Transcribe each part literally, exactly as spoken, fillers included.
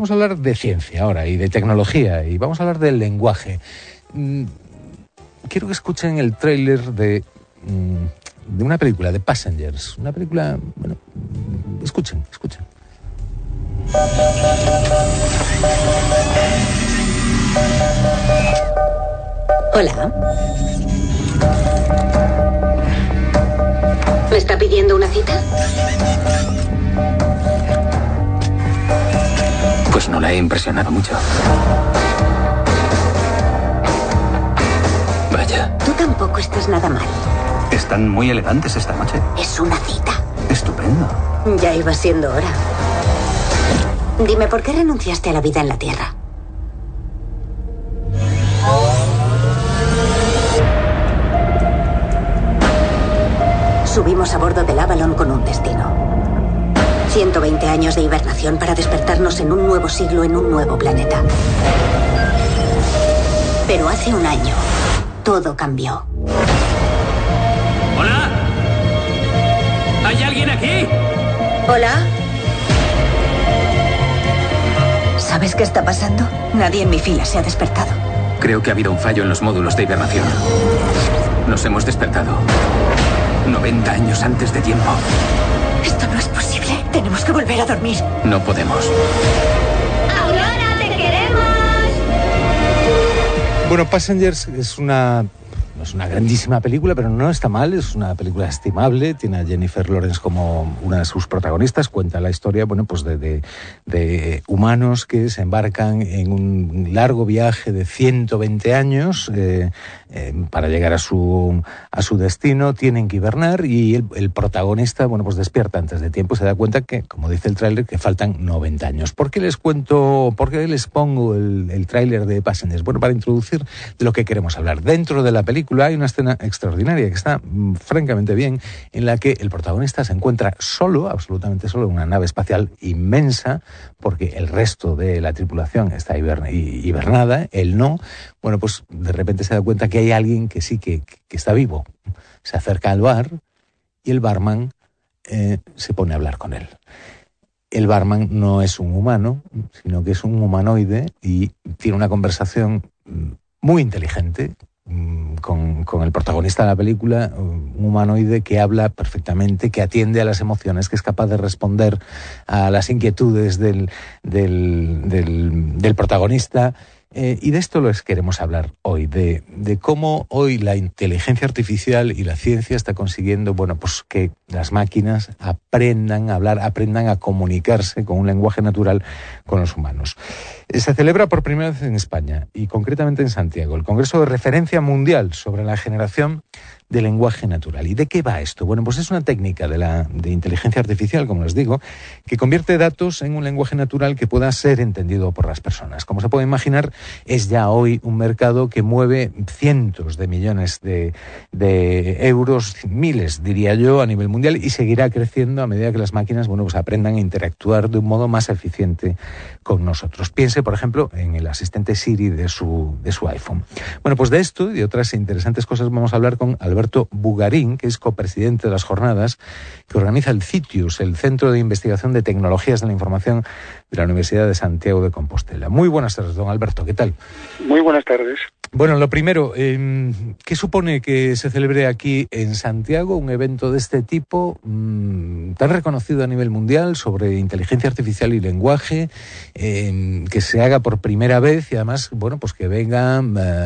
Vamos a hablar de ciencia ahora y de tecnología y vamos a hablar del lenguaje. Mm, quiero que escuchen el tráiler de, mm, de una película, de Passengers. Una película, bueno, escuchen, escuchen. Hola. ¿Me está pidiendo una cita? Pues no la he impresionado mucho. Vaya. Tú tampoco estás nada mal. Están muy elegantes esta noche. Es una cita. Estupendo. Ya iba siendo hora. Dime, ¿por qué renunciaste a la vida en la Tierra? Subimos a bordo del Avalon con un destino. ciento veinte años de hibernación para despertarnos en un nuevo siglo en un nuevo planeta. Pero hace un año, todo cambió. ¡Hola! ¿Hay alguien aquí? ¿Hola? ¿Sabes qué está pasando? Nadie en mi fila se ha despertado. Creo que ha habido un fallo en los módulos de hibernación. Nos hemos despertado noventa años antes de tiempo. Esto no es posible. Tenemos que volver a dormir. No podemos. ¡Aurora, te queremos! Bueno, Passengers es una... no es una grandísima película, pero no está mal, es una película estimable, tiene a Jennifer Lawrence como una de sus protagonistas, cuenta la historia, bueno, pues de, de, de humanos que se embarcan en un largo viaje de ciento veinte años eh, eh, para llegar a su, a su destino, tienen que hibernar y el, el protagonista, bueno, pues despierta antes de tiempo y se da cuenta que, como dice el tráiler, que faltan noventa años. ¿Por qué les cuento, por qué les pongo el, el tráiler de Passengers? Bueno, para introducir de lo que queremos hablar. Dentro de la película hay una escena extraordinaria que está mm, francamente bien, en la que el protagonista se encuentra solo, absolutamente solo, en una nave espacial inmensa, porque el resto de la tripulación está hiber- hibernada, él no. Bueno, pues de repente se da cuenta que hay alguien que sí que, que está vivo. Se acerca al bar y el barman eh, se pone a hablar con él. El barman no es un humano, sino que es un humanoide y tiene una conversación muy inteligente Con, con el protagonista de la película, un humanoide que habla perfectamente, que atiende a las emociones, que es capaz de responder a las inquietudes del, del, del, del protagonista. Eh, y de esto les queremos hablar hoy, de, de cómo hoy la inteligencia artificial y la ciencia está consiguiendo, bueno, pues que las máquinas aprendan a hablar, aprendan a comunicarse con un lenguaje natural con los humanos. Se celebra por primera vez en España y concretamente en Santiago el Congreso de Referencia Mundial sobre la Generación de Lenguaje Natural. ¿Y de qué va esto? Bueno, pues es una técnica de la de inteligencia artificial, como les digo, que convierte datos en un lenguaje natural que pueda ser entendido por las personas. Como se puede imaginar, es ya hoy un mercado que mueve cientos de millones de, de euros, miles, diría yo, a nivel mundial y seguirá creciendo a medida que las máquinas, bueno, pues aprendan a interactuar de un modo más eficiente con nosotros. Piense, por ejemplo, en el asistente Siri de su, de su iPhone. Bueno, pues de esto y de otras interesantes cosas vamos a hablar con Alberto Bugarín, que es copresidente de las jornadas que organiza el CITIUS, el Centro de Investigación de Tecnologías de la Información de la Universidad de Santiago de Compostela. Muy buenas tardes, don Alberto, ¿qué tal? Muy buenas tardes. Bueno, lo primero, eh, ¿qué supone que se celebre aquí en Santiago un evento de este tipo, mmm, tan reconocido a nivel mundial, sobre inteligencia artificial y lenguaje, eh, que se haga por primera vez y además, bueno, pues que vengan eh,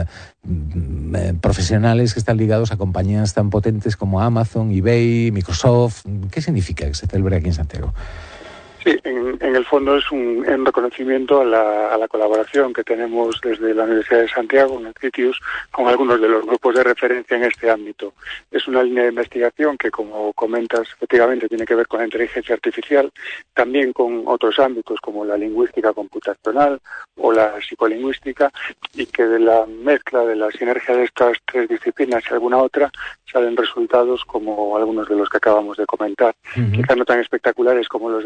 eh, profesionales que están ligados a compañías tan potentes como Amazon, eBay, Microsoft? ¿Qué significa que se celebre aquí en Santiago? Sí, en, en el fondo es un, un reconocimiento a la, a la colaboración que tenemos desde la Universidad de Santiago, en el CITIUS, con algunos de los grupos de referencia en este ámbito. Es una línea de investigación que, como comentas, efectivamente tiene que ver con la inteligencia artificial, también con otros ámbitos como la lingüística computacional o la psicolingüística, y que de la mezcla, de la sinergia de estas tres disciplinas y alguna otra, salen resultados como algunos de los que acabamos de comentar. Uh-huh. Quizás no tan espectaculares como los de la película,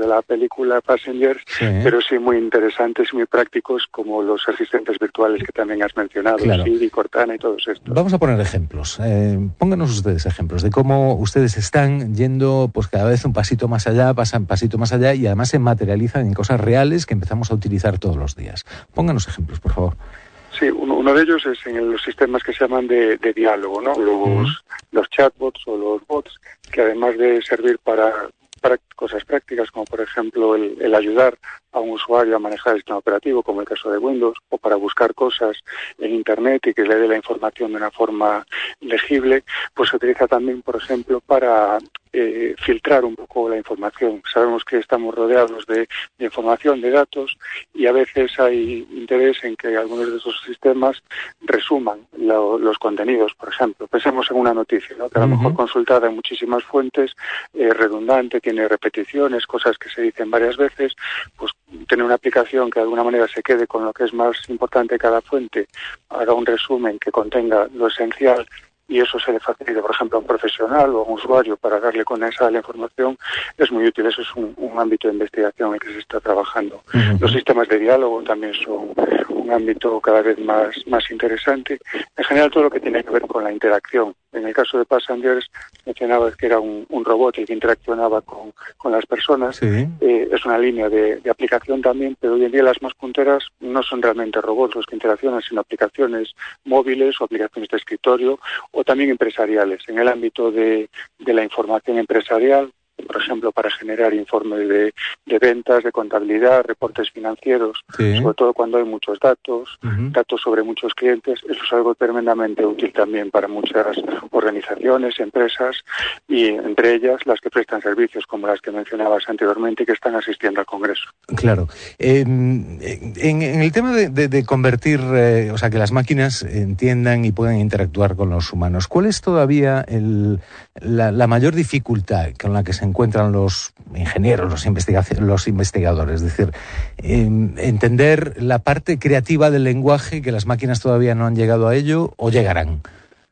película Passengers, sí. pero sí muy interesantes y muy prácticos, como los asistentes virtuales que también has mencionado, claro. Siri, Cortana y todos estos. Vamos a poner ejemplos. Eh, pónganos ustedes ejemplos de cómo ustedes están yendo pues cada vez un pasito más allá, pasan pasito más allá y además se materializan en cosas reales que empezamos a utilizar todos los días. Pónganos ejemplos, por favor. Sí, uno, uno de ellos es en los sistemas que se llaman de, de diálogo, ¿no? Los, uh-huh. los chatbots o los bots, que además de servir para, para cosas prácticas, como por ejemplo el, el ayudar a un usuario a manejar el sistema operativo, como el caso de Windows, o para buscar cosas en Internet y que le dé la información de una forma legible, pues se utiliza también, por ejemplo, para eh, filtrar un poco la información. Sabemos que estamos rodeados de, de información, de datos, y a veces hay interés en que algunos de esos sistemas resuman lo, los contenidos, por ejemplo. Pensemos en una noticia, ¿no? Que a lo mejor consultada en muchísimas fuentes, eh, redundante, tiene repeticiones, cosas que se dicen varias veces, pues tener una aplicación que de alguna manera se quede con lo que es más importante de cada fuente, haga un resumen que contenga lo esencial y eso se le facilita, por ejemplo, a un profesional o a un usuario para darle con esa la información, es muy útil. Eso es un, un ámbito de investigación en el que se está trabajando. Uh-huh. Los sistemas de diálogo también son un ámbito cada vez más, más interesante. En general, todo lo que tiene que ver con la interacción. En el caso de Passengers, mencionabas que era un, un robot el que interaccionaba con, con las personas. Sí. Eh, es una línea de, de aplicación también, pero hoy en día las más punteras no son realmente robots los que interaccionan, sino aplicaciones móviles o aplicaciones de escritorio o también empresariales. En el ámbito de, de la información empresarial, por ejemplo, para generar informes de, de ventas, de contabilidad, reportes financieros, sí. sobre todo cuando hay muchos datos, uh-huh. datos sobre muchos clientes. Eso es algo tremendamente útil también para muchas organizaciones, empresas, y entre ellas las que prestan servicios, como las que mencionabas anteriormente y que están asistiendo al Congreso. Claro. Eh, en, en el tema de, de, de convertir, eh, o sea, que las máquinas entiendan y puedan interactuar con los humanos, ¿cuál es todavía el, la, la mayor dificultad con la que se encuentran los ingenieros, los, investiga- los investigadores? Es decir, eh, entender la parte creativa del lenguaje, que las máquinas todavía no han llegado a ello, ¿o llegarán?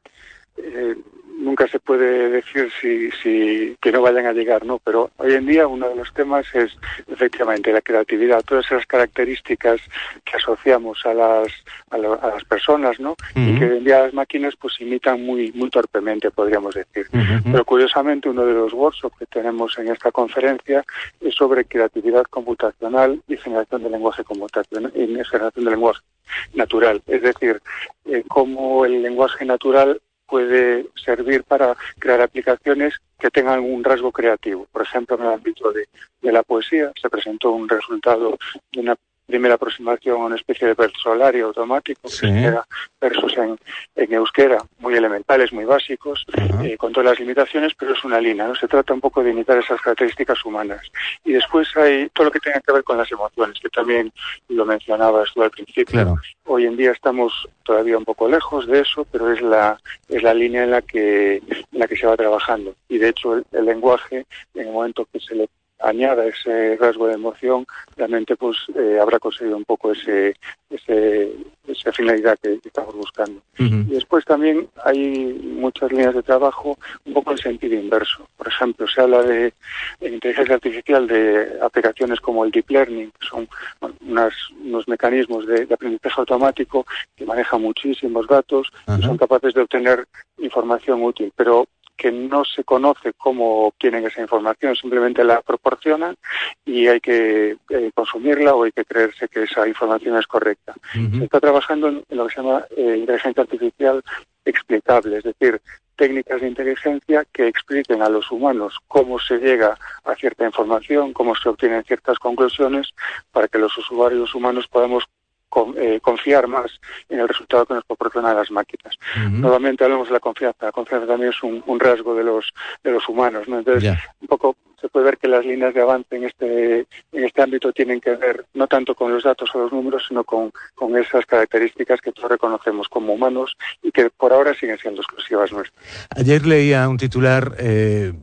Eh, nunca se puede decir si, si que no vayan a llegar, ¿no? Pero hoy en día uno de los temas es efectivamente la creatividad, todas esas características que asociamos a las a, lo, a las personas, ¿no? Uh-huh. Y que hoy en día las máquinas pues imitan muy muy torpemente, podríamos decir. Uh-huh. Pero curiosamente uno de los workshops que tenemos en esta conferencia es sobre creatividad computacional y generación de lenguaje computacional y generación de lenguaje natural, es decir, eh, cómo el lenguaje natural puede servir para crear aplicaciones que tengan un rasgo creativo. Por ejemplo, en el ámbito de, de la poesía se presentó un resultado de una primera aproximación a una especie de versolario automático, sí. que era versos en, en euskera, muy elementales, muy básicos, uh-huh. eh, con todas las limitaciones, pero es una línea, ¿no? Se trata un poco de imitar esas características humanas. Y después hay todo lo que tenga que ver con las emociones, que también lo mencionabas tú al principio. Claro. Hoy en día estamos todavía un poco lejos de eso, pero es la es la línea en la que en la que se va trabajando. Y de hecho el, el lenguaje, en el momento que se le añada ese rasgo de emoción, realmente pues eh, habrá conseguido un poco ese, ese esa finalidad que, que estamos buscando. Uh-huh. Y después también hay muchas líneas de trabajo un poco en sentido inverso. Por ejemplo, se habla de en inteligencia artificial de aplicaciones como el deep learning, que son bueno, unas, unos mecanismos de, de aprendizaje automático que manejan muchísimos datos uh-huh. y son capaces de obtener información útil, pero que no se conoce cómo obtienen esa información, simplemente la proporcionan y hay que eh, consumirla o hay que creerse que esa información es correcta. Uh-huh. Se está trabajando en, en lo que se llama eh, inteligencia artificial explicable, es decir, técnicas de inteligencia que expliquen a los humanos cómo se llega a cierta información, cómo se obtienen ciertas conclusiones, para que los usuarios humanos podamos Con, eh, confiar más en el resultado que nos proporcionan las máquinas. Uh-huh. Nuevamente hablamos de la confianza. La confianza también es un, un rasgo de los de los humanos, ¿no? Entonces, yeah. un poco se puede ver que las líneas de avance en este en este ámbito tienen que ver no tanto con los datos o los números, sino con, con esas características que todos reconocemos como humanos y que por ahora siguen siendo exclusivas nuestras. Ayer leía un titular eh,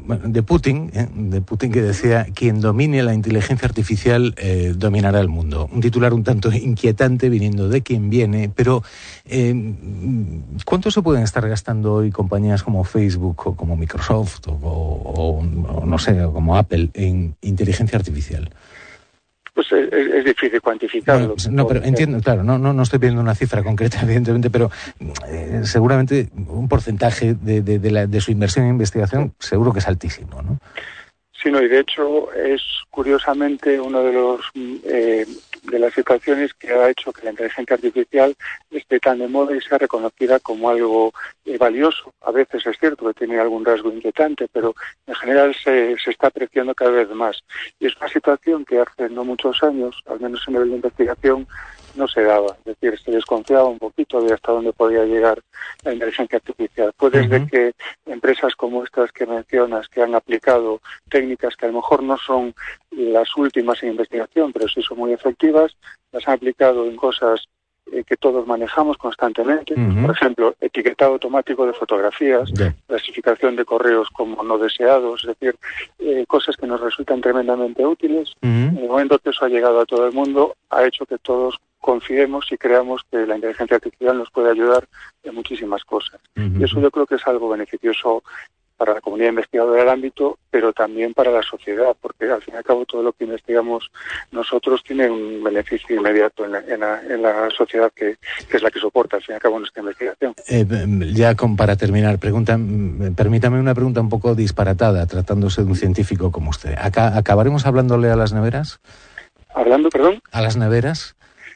de Putin, ¿eh? de Putin que decía: quien domine la inteligencia artificial eh, dominará el mundo. Un titular un tanto inquietante viniendo de quien viene, pero eh, ¿cuánto se pueden estar gastando hoy compañías como Facebook o como Microsoft o, o, o no sé, como Apple en inteligencia artificial? Pues es, es difícil cuantificarlo. No, no, pero entiendo, claro, no, no, no estoy pidiendo una cifra concreta, evidentemente, pero eh, seguramente un porcentaje de, de, de, la, de su inversión en investigación seguro que es altísimo, ¿no? Sí, no, y de hecho es curiosamente uno de los eh, de las situaciones que ha hecho que la inteligencia artificial esté tan de moda y sea reconocida como algo eh, valioso. A veces es cierto que tiene algún rasgo inquietante, pero en general se, se está apreciando cada vez más. Y es una situación que hace no muchos años, al menos en nivel de investigación, no se daba. Es decir, se desconfiaba un poquito de hasta dónde podía llegar la inteligencia artificial. Pues desde uh-huh. que empresas como estas que mencionas, que han aplicado técnicas que a lo mejor no son las últimas en investigación, pero sí son muy efectivas, las han aplicado en cosas eh, que todos manejamos constantemente. Uh-huh. Por ejemplo, etiquetado automático de fotografías, yeah. clasificación de correos como no deseados, es decir, eh, cosas que nos resultan tremendamente útiles. Uh-huh. En el momento que eso ha llegado a todo el mundo, ha hecho que todos confiemos y creamos que la inteligencia artificial nos puede ayudar en muchísimas cosas. Uh-huh. Y eso yo creo que es algo beneficioso para la comunidad investigadora del ámbito, pero también para la sociedad, porque al fin y al cabo todo lo que investigamos nosotros tiene un beneficio inmediato en la, en la, en la sociedad que, que es la que soporta al fin y al cabo nuestra investigación. Eh, ya con, para terminar, pregunta, permítame una pregunta un poco disparatada, tratándose de un científico como usted. ¿Acá, ¿Acabaremos hablándole a las neveras? ¿Hablando, perdón? ¿A las neveras?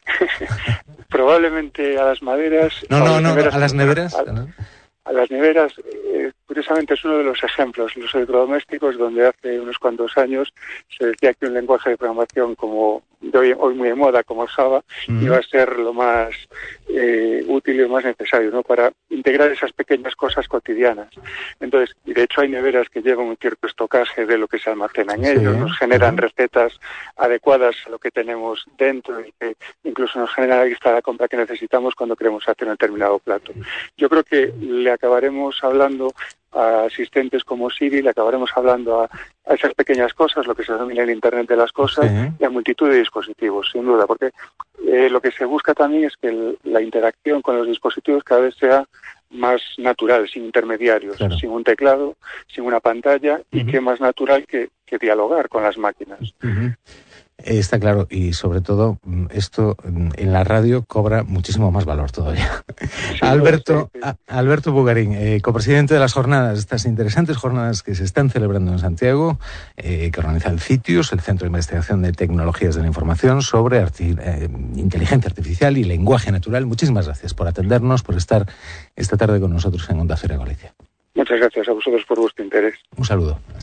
Probablemente a las maderas. No, no, no, a las neveras. A, a las neveras, eh, curiosamente es uno de los ejemplos, los electrodomésticos, donde hace unos cuantos años se decía que un lenguaje de programación como de hoy, hoy muy de moda, como el Java, uh-huh. iba a ser lo más eh, útil y lo más necesario, ¿no? Para integrar esas pequeñas cosas cotidianas. Entonces, y de hecho hay neveras que llevan un cierto estocaje de lo que se almacena en sí, ellos, nos generan uh-huh. recetas adecuadas a lo que tenemos dentro y que incluso nos generan la lista de la compra que necesitamos cuando queremos hacer un determinado plato. Yo creo que le acabaremos hablando a asistentes como Siri, le acabaremos hablando a, a esas pequeñas cosas, lo que se denomina el Internet de las cosas, sí. y a multitud de dispositivos, sin duda, porque eh, lo que se busca también es que el, la interacción con los dispositivos cada vez sea más natural, sin intermediarios, claro. sin un teclado, sin una pantalla, uh-huh. y que más natural que, que dialogar con las máquinas. Uh-huh. Está claro, y sobre todo esto en la radio cobra muchísimo más valor todavía. Sí, Alberto, sí, sí. A, Alberto Bugarín, eh, copresidente de las jornadas, estas interesantes jornadas que se están celebrando en Santiago, eh, que organiza el CITIUS, el Centro de Investigación de Tecnologías de la Información, sobre arti- eh, inteligencia artificial y lenguaje natural. Muchísimas gracias por atendernos, por estar esta tarde con nosotros en Onda Cero Galicia. Muchas gracias a vosotros por vuestro interés. Un saludo.